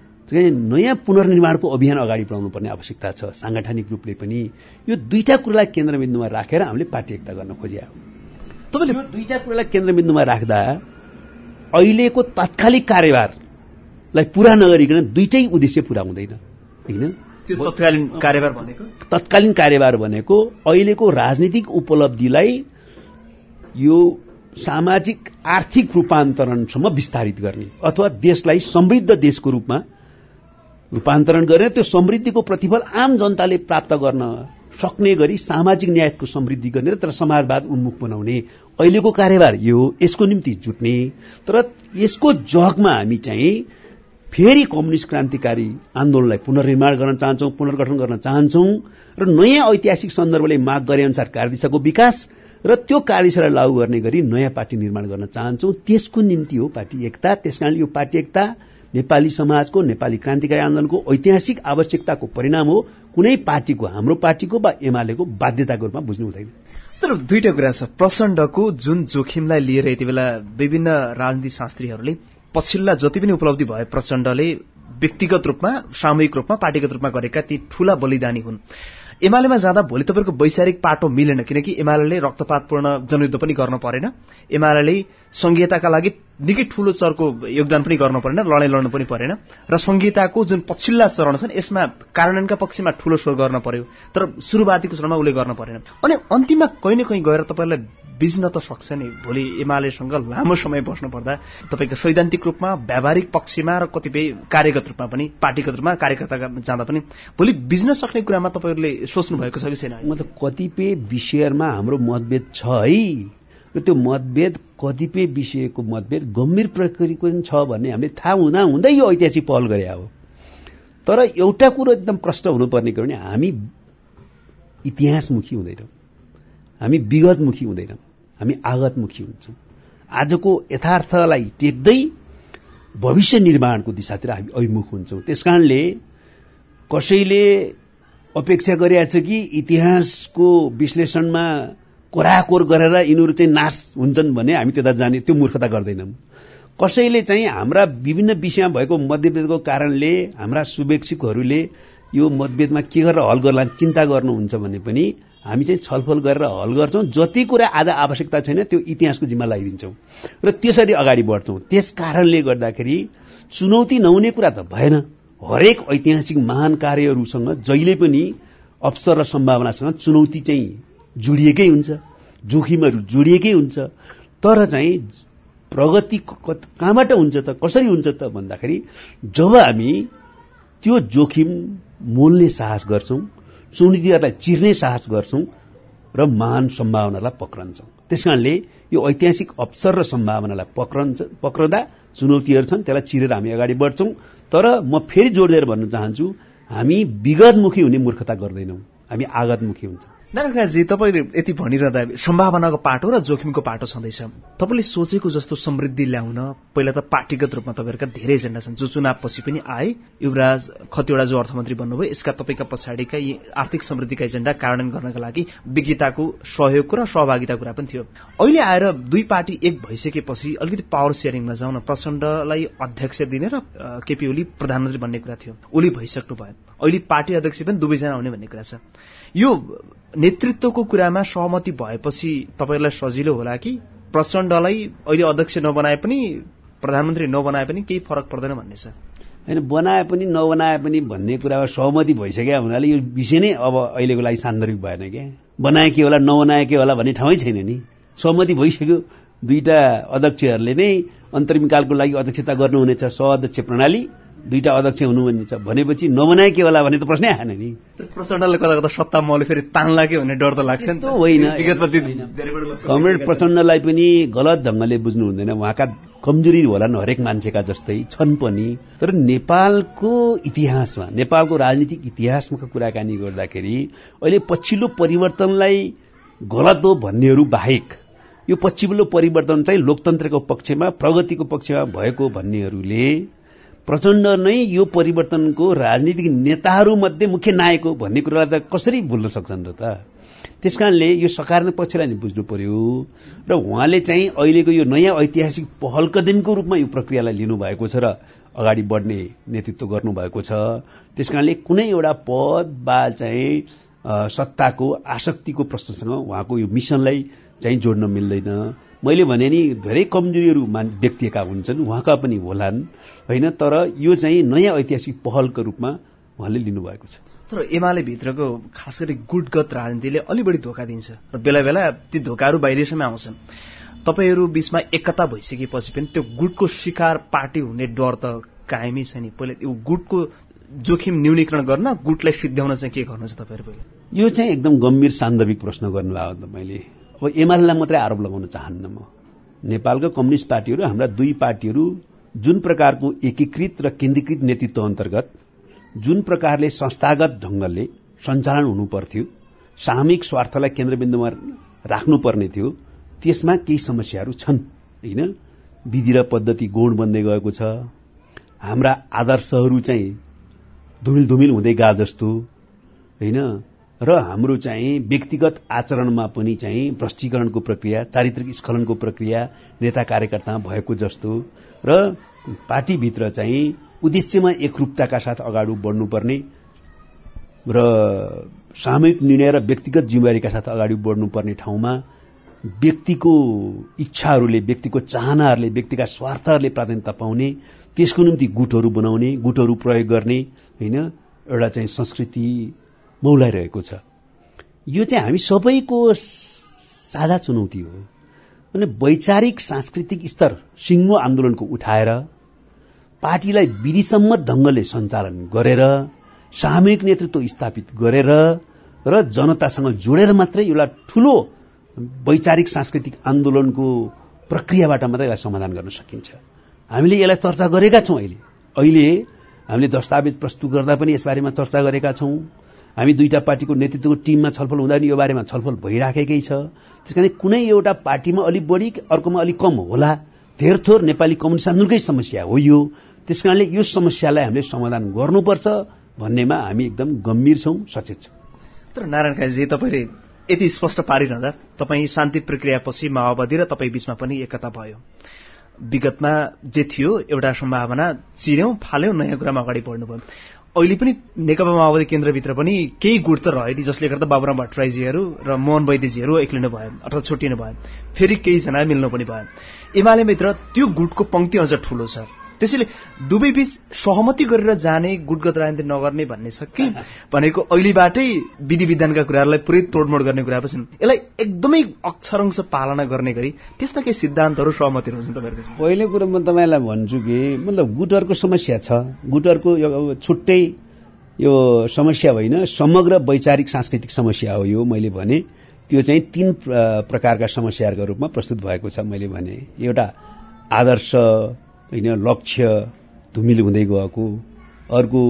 [SPEAKER 2] नयाँ पुनर्निर्माणको अभियान अगाडि बढाउनु पर्ने आवश्यकता छ। सांगठनिक रूपले पनि यो दुईटा कुरालाई केन्द्रबिन्दुमा राखेर हामीले पार्टी एकता गर्न खोजिया हो। तपाईले यो दुईटा कुरालाई केन्द्रबिन्दुमा राख्दा अहिलेको तात्कालिक कार्यभारलाई पूरा नगरिकन दुईटै उद्देश्य पूरा हुँदैन। हैन,
[SPEAKER 1] त्यो तत्कालीन कार्यभार भनेको,
[SPEAKER 2] तत्कालीन कार्यभार भनेको अहिलेको राजनीतिक उपलब्धिलाई यो सामाजिक आर्थिक रूपान्तरणसम्म विस्तारित गर्ने अथवा देशलाई समृद्ध देशको रूपमा रूपान्तरण गरेर त्यो समृद्धिको प्रतिफल आम जनताले प्राप्त गर्न सक्ने गरी सामाजिक न्यायको समृद्धि गर्ने तर समाजवाद उन्मुख बनाउने अहिलेको कार्यभार यो। यसको निम्ति जुट्ने, तर यसको जगमा हामी चाहिँ फेरि कम्युनिस्ट क्रान्तिकारी आन्दोलनलाई पुनर्निर्माण गर्न चाहन्छौं, पुनर्गठन गर्न चाहन्छौं र नयाँ ऐतिहासिक सन्दर्भले माग गरे अनुसार कार्यदिशाको विकास र त्यो कार्यदिशालाई लागू गर्ने गरी नयाँ पार्टी निर्माण गर्न चाहन्छौं। त्यसको निम्ति हो पार्टी एकता। त्यसकारणले यो पार्टी एकता नेपाली समाजको, नेपाली क्रान्तिकारी आन्दोलनको ऐतिहासिक आवश्यकताको परिणाम हो, कुनै पार्टीको, हाम्रो पार्टीको वा एमालेको बाध्यताको रूपमा बुझ्नु हुँदैन।
[SPEAKER 1] तर दुईटा कुरा छ। प्रचण्डको जुन जोखिमलाई लिएर यति बेला विभिन्न राजनीतिक शास्त्रीहरूले पछिल्ला जति पनि उपलब्धि भए प्रचण्डले व्यक्तिगत रूपमा, सामूहिक रूपमा, पार्टीगत रूपमा गरेका ती ठूला बलिदानी हुन्। एमालेमा जाँदा भोलि तपाईँको वैचारिक पाटो मिलेन, किनकि एमाले रक्तपातपूर्ण जनयुद्ध पनि गर्न परेन, एमाले संघीयताका लागि निकै ठूलो चरको योगदान पनि गर्न परेन, लडाईँ लड्नु पनि परेन र संघीयताको जुन पछिल्ला चरण छन् यसमा कार्यान्वयनका पक्षमा ठूलो स्वर गर्न पर्यो, तर सुरुवातीको चरणमा उसले गर्न परेन। अनि अन्तिममा कहीँ न कहीँ गएर तपाईँलाई बिज्न त सक्छ नि। भोलि एमालेसँग लामो समय बस्नु पर्दा तपाईँको सैद्धान्तिक रूपमा, व्यावहारिक पक्षमा र कतिपय कार्यगत रूपमा पनि, पार्टीगत रूपमा कार्यकर्ता जाँदा पनि भोलि बिज्न सक्ने कुरामा तपाईँहरूले सोच्नु भएको छ कि छैन?
[SPEAKER 2] मतलब कतिपय विषयमा हाम्रो मतभेद छ है, र त्यो मतभेद कतिपय विषयको मतभेद गम्भीर प्रकृतिको छ भन्ने हामीले थाहा हुँदा हुँदै यो ऐतिहासिक पहल गरे हो। तर एउटा कुरो एकदम प्रष्ट हुनुपर्ने के भने हामी इतिहासमुखी हुँदैनौँ, हामी विगतमुखी हुँदैनौँ, हामी आगतमुखी हुन्छौँ। आजको यथार्थलाई टेक्दै भविष्य निर्माणको दिशातिर हामी अभिमुख हुन्छौँ। त्यसकारणले कसैले अपेक्षा गरिरहेछ कि इतिहासको विश्लेषणमा कोराकोर गरेर यिनीहरू चाहिँ नाश हुन्छन् भने हामी त्यता जाने, त्यो मूर्खता गर्दैनौँ। कसैले चाहिँ हाम्रा विभिन्न विषयमा भएको मतभेदको कारणले हाम्रा शुभेच्छुकहरूले यो मतभेदमा के गरेर हल गर्ला चिन्ता गर्नुहुन्छ भने पनि हामी चाहिँ छलफल गरेर हल गर्छौं। जति कुरा आज आवश्यकता छैन त्यो इतिहासको जिम्मा लगाइदिन्छौं र त्यसरी अगाडि बढ्छौं। त्यस कारणले गर्दाखेरि चुनौती नहुने कुरा त भएन। हरेक ऐतिहासिक महान कार्यहरूसँग जहिले पनि अवसर र सम्भावनासँग चुनौती चाहिँ जोडिएकै हुन्छ, जोखिमहरू जोडिएकै हुन्छ। तर चाहिँ प्रगति कहाँबाट हुन्छ त, कसरी हुन्छ त भन्दाखेरि जब हामी त्यो जोखिम मोल्ने साहस गर्छौं, चुनौतीहरूलाई चिर्ने साहस गर्छौं, र महान सम्भावनालाई पक्रन्छौं। त्यसकारणले यो ऐतिहासिक अवसर र सम्भावनालाई पक्रदा चुनौतीहरू छन्, त्यसलाई चिरेर हामी अगाडि बढ्छौं। तर म फेरि जोड दिएर भन्न चाहन्छु, हामी विगतमुखी हुने मूर्खता गर्दैनौं, हामी आगतमुखी हुन्छौं।
[SPEAKER 1] नारायणजी, तपाईले यति भनिरहँदा सम्भावनाको पाटो र जोखिमको पाटो छँदैछ। तपाईले सोचेको जस्तो समृद्धि ल्याउन पहिला त पार्टीगत रूपमा तपाईहरुका धेरै एजेन्डा छन्, जो चुनावपछि पनि आए। युवराज खतिवडा जो अर्थमन्त्री बन्नुभयो, यसका तपाईका पछाडिका यी आर्थिक समृद्धिका एजेन्डा कार्यान्वयन गर्नका लागि विज्ञताको सहयोगको र सहभागिता कुरा पनि थियो। अहिले आएर दुई पार्टी एक भइसकेपछि अलिकति पावर शेयरिङमा जाउँ न। प्रचण्डलाई अध्यक्ष दिने र केपी ओली प्रधानमन्त्री बन्ने कुरा थियो, ओली भइसक्नु भयो। अहिले पार्टी अध्यक्ष पनि दुवैजना आउने भन्ने कुरा छ। यो नेतृत्वको कुरामा सहमति भएपछि तपाईलाई सजिलो होला कि प्रचण्डलाई अहिले अध्यक्ष नबनाए पनि प्रधानमन्त्री नबनाए पनि केही फरक पर्दैन भन्ने छ?
[SPEAKER 2] हैन, बनाए पनि नबनाए पनि भन्ने कुरामा सहमति भइसक्यो हुनाले यो विषय नै अब अहिलेको लागि सान्दर्भिक भएन के। बनाए के होला नबनाए के होला भन्ने ठाउँै छैन नि। सहमति भइसक्यो, दुईटा अध्यक्षहरूले नै अन्तरिमकालको लागि अध्यक्षता गर्नुहुनेछ, सहअध्यक्ष प्रणाली, दुईटा अध्यक्ष हुनुहुन्छ भनेपछि नबनाए के होला भन्ने त प्रश्नै आएन नि।
[SPEAKER 1] प्रचण्डले कता कता सत्ता महले फेरि तान्ला के भन्ने डर त लाग्छ नि त।
[SPEAKER 2] होइन, कमरेड प्रचण्डलाई पनि गलत ढंगले बुझ्नु हुँदैन, उहाँका कमजोरी होलान् हरेक मान्छेका जस्तै छन् पनि। तर नेपालको इतिहासमा, नेपालको राजनीतिक इतिहासमा कुराकानी गर्दाखेरि अहिले पछिल्लो परिवर्तनलाई गलत हो भन्नेहरू बाहेक यो पछिल्लो परिवर्तन चाहिँ लोकतन्त्रको पक्षमा, प्रगतिको पक्षमा भएको भन्नेहरूले प्रचण्ड नै यो परिवर्तनको राजनीतिक नेताहरूमध्ये मुख्य नायक हो भन्ने कुरालाई त कसरी भुल्न सक्छन् र त। त्यसकारणले यो सकारात्मक पक्षलाई नि बुझ्नु पर्यो र उहाँले चाहिँ अहिलेको यो नयाँ ऐतिहासिक पहल कदमको रूपमा यो प्रक्रियालाई लिनुभएको छ र अगाडि बढ्ने नेतृत्व गर्नुभएको छ। त्यसकारणले कुनै एउटा पद वा चाहिँ सत्ताको आसक्तिको प्रश्नसँग उहाँको यो मिसनलाई चाहिँ जोड्न मिल्दैन। मैले भने नि धेरै कमजोरीहरू व्यक्तिका हुन्छन्, उहाँका पनि होलान् होइन, तर यो चाहिँ नयाँ ऐतिहासिक पहलको रूपमा उहाँले लिनुभएको छ।
[SPEAKER 1] तर एमाले भित्रको खास गरी गुटगत राजनीतिले अलि बढी धोका दिन्छ र बेला बेला ती धोकाहरू बाहिरसम्म आउँछन्। तपाईहरू बीचमा एकता भइसकेपछि पनि त्यो गुटको शिकार पार्टी हुने डर त कायमै छ नि। पहिले यो गुटको जोखिम न्यूनीकरण गर्न, गुटलाई सिद्ध्याउन चाहिँ के गर्नु छ तपाईहरु? पहिले
[SPEAKER 2] यो चाहिँ एकदम गम्भीर सान्दर्भिक प्रश्न गर्नुभयो त। मैले अब एमालेलाई मात्रै आरोप लगाउन चाहन्न म। नेपालका कम्युनिस्ट पार्टीहरू, हाम्रा दुई पार्टीहरू जुन प्रकारको एकीकृत र केन्द्रीकृत नेतृत्व अन्तर्गत जुन प्रकारले संस्थागत ढंगले सञ्चालन हुनुपर्थ्यो, सामूहिक स्वार्थलाई केन्द्रबिन्दुमा राख्नुपर्ने थियो, त्यसमा केही समस्याहरू छन् हैन। विधि र पद्धति गौण बन्दै गएको छ, हाम्रा आदर्शहरू चाहिँ धुमिल हुँदै गए जस्तो हैन, र हाम्रो चाहिँ व्यक्तिगत आचरणमा पनि चाहिँ भ्रष्टीकरणको प्रक्रिया, चारित्रिक स्खलनको प्रक्रिया नेता कार्यकर्तामा भएको जस्तो, र पार्टीभित्र चाहिँ उद्देश्यमा एकरूपताका साथ अगाडि बढ्नुपर्ने र सामूहिक निर्णय र व्यक्तिगत जिम्मेवारीका साथ अगाडि बढ्नुपर्ने ठाउँमा व्यक्तिको इच्छाहरूले, व्यक्तिको चाहनाहरूले, व्यक्तिका स्वार्थहरूले प्राथमिकता पाउने, त्यसको निम्ति गुटहरू बनाउने, गुटहरू प्रयोग गर्ने हैन, एउटा चाहिँ संस्कृति मौलाइरहेको छ। यो चाहिँ हामी सबैको साझा चुनौती हो। अनि वैचारिक सांस्कृतिक स्तर सिङ्गो आन्दोलनको उठाएर पार्टीलाई विधिसम्मत ढंगले सञ्चालन गरेर, सामूहिक नेतृत्व स्थापित गरेर र जनतासँग जोडेर मात्रै एउटा ठूलो वैचारिक सांस्कृतिक आन्दोलनको प्रक्रियाबाट मात्रै यसलाई समाधान गर्न सकिन्छ। हामीले यसलाई चर्चा गरेका छौं। अहिले हामीले दस्तावेज प्रस्तुत गर्दा पनि यसबारेमा चर्चा गरेका छौं। हामी दुईटा पार्टीको नेतृत्वको टिममा छलफल हुँदा नि यो बारेमा छलफल भइराखेकै छ। त्यसकारण कुनै एउटा पार्टीमा अलि बढी अर्कोमा अलि कम होला, धेरथोर नेपाली कम्युनिस्ट आन्दोलनकै समस्या हो यो। त्यसकारणले यो समस्यालाई हामीले समाधान गर्नुपर्छ भन्नेमा हामी एकदम गम्भीर छौं, सचेत छौं।
[SPEAKER 1] तर नारायण काजी, तपाईले यति स्पष्ट पारिरहँदा तपाईँ शान्ति प्रक्रियापछि माओवादी र तपाईँ बीचमा पनि एकता भयो। विगतमा जे थियो एउटा सम्भावना चिर्यौं, फाल्यौं, नयाँ कुरामा अगाडि बढ्नुभयो। अहिले पनि नेकपा माओवादी केन्द्रभित्र पनि केही गुट त रह्यो नि, जसले गर्दा बाबुराम भट्टराईजीहरू र मोहन वैद्यजीहरू एक्लिनु भयो अथवा छुट्टिनु भयो, फेरि केही जना मिल्नु पनि भयो। एमालेभित्र त्यो गुटको पंक्ति अझ ठूलो छ। त्यसैले दुवै बीच सहमति गरेर जाने, गुटगत राजनीति नगर्ने भन्ने छ कि भनेको अहिलेबाटै विधि विधानका कुराहरूलाई पुरै तोडमोड गर्ने कुरा पनि छन्। यसलाई एकदमै अक्षरंश पालना गर्ने गरी त्यस्ता केही सिद्धान्तहरू सहमति हुन्छन् तपाईहरुको?
[SPEAKER 2] पहिलो कुरो म तपाईलाई भन्छु कि मतलब गुटहरुको समस्या छ। गुटहरुको छुट्टै यो समस्या होइन, समग्र वैचारिक सांस्कृतिक समस्या हो यो। मैले भने त्यो चाहिँ 3 प्रकारका समस्याहरूका रूपमा प्रस्तुत भएको छ। मैले भने एउटा आदर्श हैन लक्ष्य धुमिल हुँदै गएको, अर्को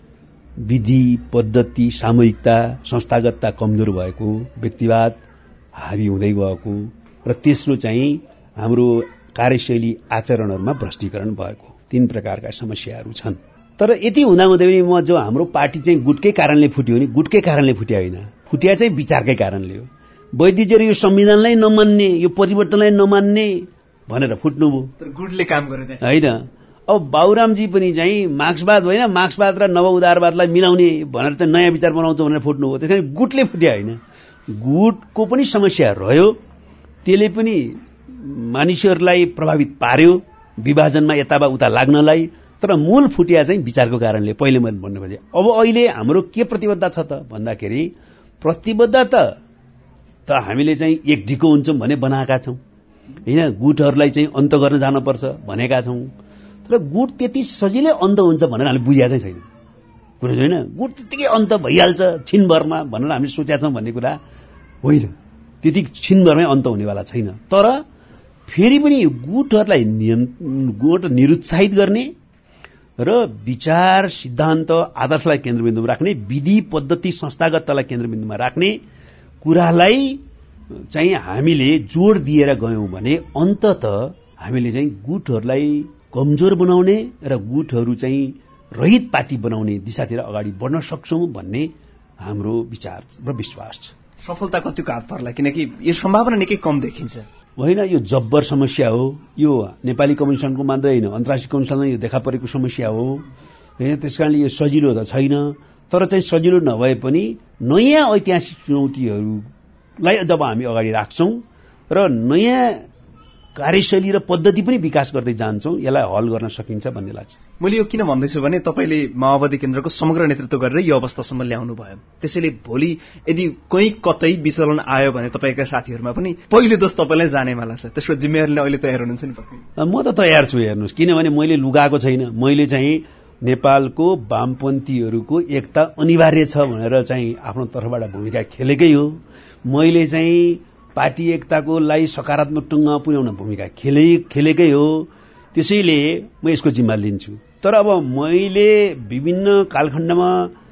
[SPEAKER 2] विधि पद्धति सामूहिकता संस्थागतता कमजोर भएको, व्यक्तिवाद हावी हुँदै गएको, र तेस्रो चाहिँ हाम्रो कार्यशैली आचरणहरूमा भ्रष्टीकरण भएको। 3 प्रकारका समस्याहरू छन्। तर यति हुँदाहुँदै पनि म जो हाम्रो पार्टी चाहिँ गुटकै कारणले फुट्यो नि, गुटकै कारणले फुट्या होइन, फुट्या चाहिँ विचारकै कारणले हो। वैद्यजीहरू यो संविधानलाई नमान्ने, यो परिवर्तनलाई नमान्ने भनेर फुट्नुभयो।
[SPEAKER 1] तर गुटले काम गरे
[SPEAKER 2] होइन। अब बाबुरामजी पनि चाहिँ मार्क्सवाद होइन, मार्क्सवाद र नव उदारवादलाई मिलाउने भनेर चाहिँ नयाँ विचार बनाउँछ भनेर फुट्नुभयो। त्यसैले गुटले फुट्या होइन, गुटको पनि समस्या रह्यो, त्यसले पनि मानिसहरूलाई प्रभावित पार्यो विभाजनमा यताबा उता लाग्नलाई। तर मूल फुटिया चाहिँ विचारको कारणले। पहिले मैले भन्नु खोजेँ। अब अहिले हाम्रो के प्रतिबद्धता छ त भन्दाखेरि, प्रतिबद्धता त हामीले चाहिँ एक ढिको हुन्छौँ भने बनाएका छौँ होइन, गुटहरूलाई चाहिँ अन्त गर्न जानुपर्छ भनेका छौँ। तर गुट त्यति सजिलै अन्त हुन्छ भनेर हामीले बुझेका चाहिँ छैन कुरा होइन। गुट त्यतिकै अन्त भइहाल्छ छिनभरमा भनेर हामीले सोचेका छौँ भन्ने कुरा होइन। त्यति छिनभरमै अन्त हुनेवाला छैन। तर फेरि पनि गुटहरूलाई निरुत्साहित गर्ने र विचार सिद्धान्त आदर्शलाई केन्द्रबिन्दुमा राख्ने, विधि पद्धति संस्थागततालाई केन्द्रबिन्दुमा राख्ने कुरालाई चाहिँ हामीले जोड दिएर गयौं भने अन्तत हामीले चाहिँ गुटहरूलाई कमजोर बनाउने र गुटहरू चाहिँ रहित पार्टी बनाउने दिशातिर अगाडि बढ्न सक्छौं भन्ने हाम्रो विचार र विश्वास छ।
[SPEAKER 1] सफलता कतिको हात पर्ला, किनकि यो सम्भावना निकै कम देखिन्छ।
[SPEAKER 2] होइन, यो जब्बर समस्या हो। यो नेपाली कम्युनिस्टको मात्रै होइन, अन्तर्राष्ट्रिय कम्युनिस्टमा यो देखा परेको समस्या हो होइन। त्यसकारणले यो सजिलो त छैन। तर चाहिँ सजिलो नभए पनि नयाँ ऐतिहासिक चुनौतीहरूलाई जब हामी अगाडि राख्छौं र नयाँ कार्यशैली र पद्धति पनि विकास गर्दै जान्छौं, यसलाई हल गर्न सकिन्छ भन्ने लाग्छ।
[SPEAKER 1] मैले यो किन भन्दैछु भने तपाईले माओवादी केन्द्रको समग्र नेतृत्व गरेर यो अवस्थासम्म ल्याउनु भयो। त्यसैले भोलि यदि कहीँ कतै विचलन आयो भने तपाईका साथीहरुमा पनि पहिले दोष तपाईलाई जानेवाला छ। त्यसको जिम्मेवारी लिन अहिले तयार हुनुहुन्छ नि पक्कै?
[SPEAKER 2] म त तयार छु। हेर्नुस्, किनभने मैले लुगाएको छैन। मैले चाहिँ नेपालको वामपन्थीहरूको एकता अनिवार्य छ भनेर चाहिँ आफ्नो तर्फबाट भूमिका खेलेकै हो। मैले चाहिँ पार्टी एकताको लागि सकारात्मक ढंगमा पुर्याउन भूमिका खेलेकै हो। त्यसैले म यसको जिम्मा लिन्छु। तर अब मैले विभिन्न कालखण्डमा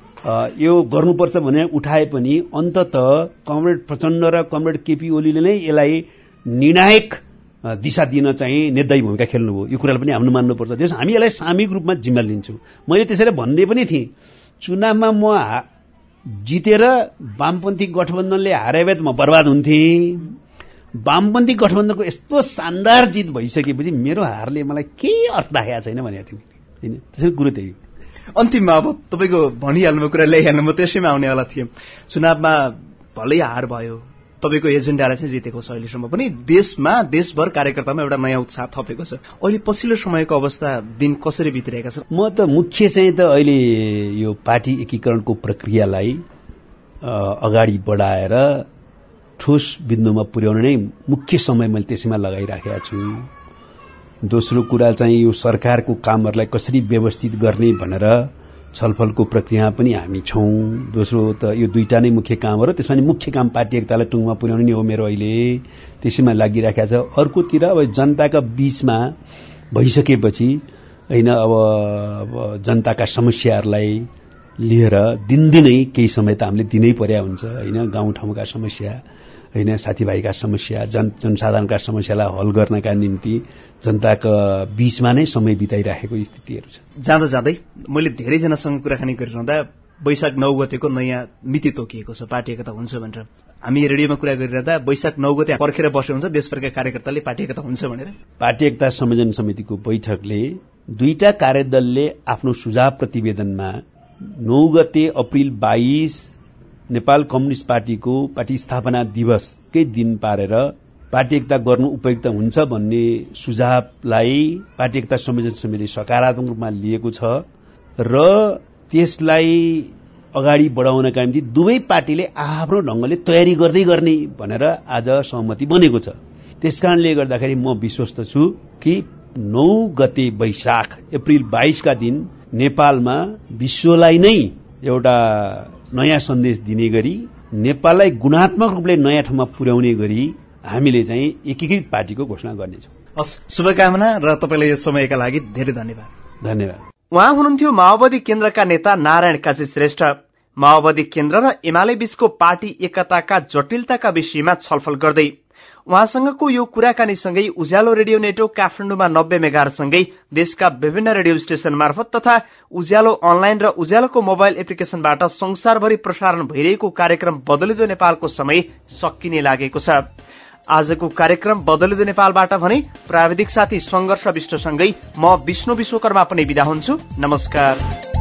[SPEAKER 2] यो गर्नुपर्छ भने उठाए पनि अन्तत कमरेड प्रचण्ड र कमरेड केपी ओलीले नै यसलाई निर्णायक दिशा दिन चाहिँ निर्दयी भूमिका खेल्नुभयो। यो कुरालाई पनि हामीले मान्नुपर्छ। त्यसैले हामी यसलाई सामूहिक रूपमा जिम्मा लिन्छौं। मैले त्यसैले भन्दै पनि थिएँ, चुनावमा म जितेर वामपन्थी गठबन्धनले हारे भए त म बर्बाद हुन्थेँ। वामपन्थी गठबन्धनको यस्तो शानदार जित भइसकेपछि मेरो हारले मलाई केही अर्थ राखेको छैन भनेको थिएँ हैन। त्यसैले कुरो त्यही हो।
[SPEAKER 1] अन्तिममा अब तपाईको भनिहाल्नु कुरा ल्याइहाल्नु, म त्यसैमा आउनेवाला थिएँ। चुनावमा भलै हार भयो, तपाईको एजेन्डाले चाहिँ जितेको छ। अहिलेसम्म पनि देशमा देशभर कार्यकर्तामा एउटा नयाँ उत्साह थपेको छ। अहिले पछिल्लो समयको अवस्था दिन कसरी बितिरहेका छन्?
[SPEAKER 2] म त मुख्य चाहिँ त अहिले यो पार्टी एकीकरणको प्रक्रियालाई अगाडि बढाएर ठोस बिन्दुमा पुर्याउन नै मुख्य समय मैले त्यसैमा लगाइराखेका छु। दोस्रो कुरा चाहिँ यो सरकारको कामहरूलाई कसरी व्यवस्थित गर्ने भनेर छलफलको प्रक्रिया पनि हामी छौं। दोस्रो त यो दुईटा नै मुख्य काम हो र त्यसमा नि मुख्य काम पार्टी एकतालाई टुङ्गमा पुर्याउने नै हो मेरो अहिले। त्यसैमा लागिराखेको छ। अर्कोतिर अब जनताका बीचमा भइसकेपछि हैन, अब जनताका समस्याहरूलाई लिएर दिनदिनै केही समय त हामीले दिनै पर्या हुन्छ हैन। गाउँठाउँका समस्या हैन, साथीभाइका समस्या, जनसाधारणका समस्यालाई हल गर्नका निम्ति जनताका बीचमा नै समय बिताइराखेको स्थितिहरू छ।
[SPEAKER 1] जाँदा जाँदै मैले धेरैजनासँग कुराकानी गरिरहँदा वैशाख 9 गतेको नयाँ मिति तोकिएको छ, पार्टी एकता हुन्छ भनेर। हामी रेडियोमा कुरा गरिरहँदा वैशाख 9 गते पर्खेर बस्यो हुन्छ देशभरका कार्यकर्ताले पार्टी एकता हुन्छ भनेर।
[SPEAKER 2] पार्टी एकता संयोजन समितिको बैठकले दुईटा कार्यदलले आफ्नो सुझाव प्रतिवेदनमा 9 गते अप्रिल 22 नेपाल कम्युनिस्ट पार्टीको पार्टी स्थापना दिवसकै दिन पारेर पार्टी एकता गर्नु उपयुक्त हुन्छ भन्ने सुझावलाई पार्टी एकता संयोजन समितिले सकारात्मक रूपमा लिएको छ र त्यसलाई अगाडि बढाउनका निम्ति दुवै पार्टीले आफ्नो ढंगले तयारी गर्दै गर्ने भनेर आज सहमति बनेको छ। त्यसकारणले गर्दाखेरि म विश्वस्त छु कि 9 गते वैशाख अप्रिल 22 का दिन नेपालमा विश्वलाई नै एउटा नयाँ सन्देश दिने गरी नेपाललाई गुणात्मक रूपले नयाँ ठाउँमा पुर्याउने गरी हामीले चाहिँ एकीकृत पार्टीको घोषणा गर्नेछौँ।
[SPEAKER 1] हस्, शुभकामना र तपाईँलाई यो समयका लागि धेरै धन्यवाद।
[SPEAKER 2] धन्यवाद।
[SPEAKER 1] उहाँ हुनुहुन्थ्यो माओवादी केन्द्रका नेता नारायण काजी श्रेष्ठ। माओवादी केन्द्र र एमाले बीचको पार्टी एकताका जटिलताका विषयमा छलफल गर्दै उहाँसँगको यो कुराकानीसँगै उज्यालो रेडियो नेटवर्क काठमाडौँमा 90 मेगाहरुसँगै देशका विभिन्न रेडियो स्टेशन मार्फत तथा उज्यालो अनलाइन र उज्यालोको मोबाइल एप्लिकेशनबाट संसारभरि प्रसारण भइरहेको कार्यक्रम बदलिदो नेपालको समय सकिने लागेको छ। आजको कार्यक्रम बदलिदो नेपालबाट भने प्राविधिक साथी संघर्ष विष्टसँगै म विष्णु विश्वकर्मा पनि बिदा हुन्छु। नमस्कार।